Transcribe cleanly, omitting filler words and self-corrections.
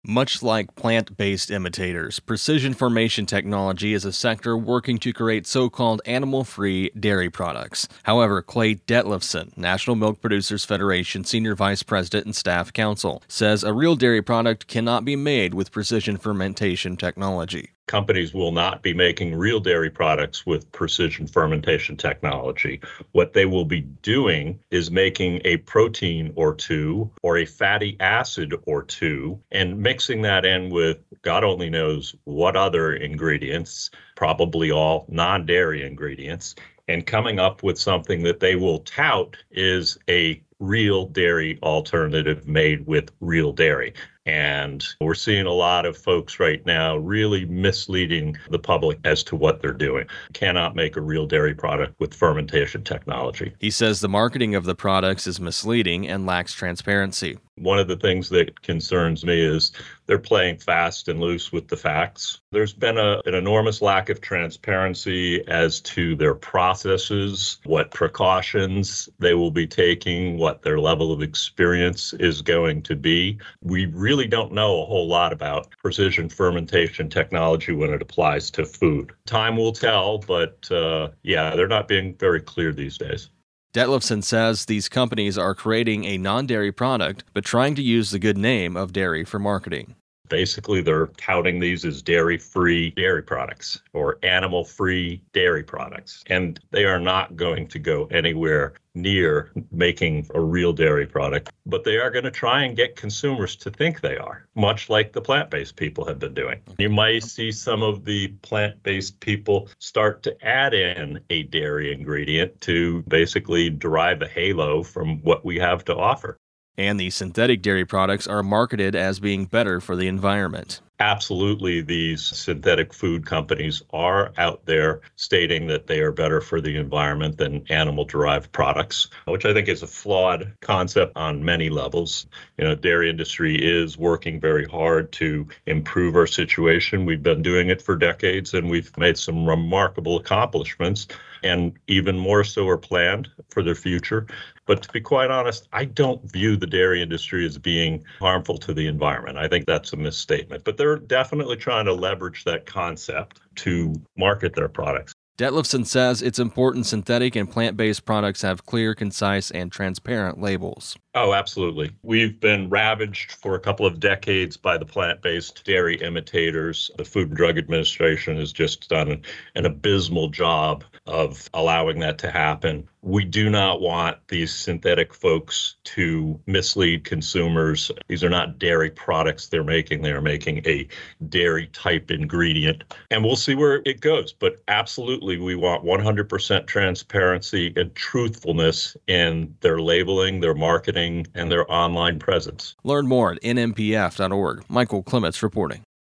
Much like plant-based imitators, precision formation technology is a sector working to create so-called animal-free dairy products. However, Clay Detlefsen, National Milk Producers Federation Senior Vice President and Staff Counsel, says a real dairy product cannot be made with precision fermentation technology. Companies will not be making real dairy products with precision fermentation technology. What they will be doing is making a protein or two or a fatty acid or two and mixing that in with God only knows what other ingredients, probably all non-dairy ingredients, and coming up with something that they will tout is a real dairy alternative made with real dairy. And we're seeing a lot of folks right now really misleading the public as to what they're doing. Cannot make a real dairy product with fermentation technology. He says the marketing of the products is misleading and lacks transparency. One of the things that concerns me is they're playing fast and loose with the facts. There's been an enormous lack of transparency as to their processes, what precautions they will be taking, what their level of experience is going to be. We really don't know a whole lot about precision fermentation technology when it applies to food. Time will tell, but they're not being very clear these days. Detlefsen says these companies are creating a non-dairy product, but trying to use the good name of dairy for marketing. Basically, they're touting these as dairy-free dairy products or animal-free dairy products. And they are not going to go anywhere near making a real dairy product, but they are going to try and get consumers to think they are, much like the plant-based people have been doing. You might see some of the plant-based people start to add in a dairy ingredient to basically derive a halo from what we have to offer. And the synthetic dairy products are marketed as being better for the environment. Absolutely, these synthetic food companies are out there stating that they are better for the environment than animal-derived products, which I think is a flawed concept on many levels. Dairy industry is working very hard to improve our situation. We've been doing it for decades, and we've made some remarkable accomplishments, and even more so are planned for the future. But to be quite honest, I don't view the dairy industry as being harmful to the environment. I think that's a misstatement. But they're definitely trying to leverage that concept to market their products. Detlefsen says it's important synthetic and plant-based products have clear, concise, and transparent labels. Oh, absolutely. We've been ravaged for a couple of decades by the plant-based dairy imitators. The Food and Drug Administration has just done an abysmal job of allowing that to happen. We do not want these synthetic folks to mislead consumers. These are not dairy products they're making. They're making a dairy-type ingredient. And we'll see where it goes. But absolutely, we want 100% transparency and truthfulness in their labeling, their marketing, and their online presence. Learn more at nmpf.org. Michael Clements reporting.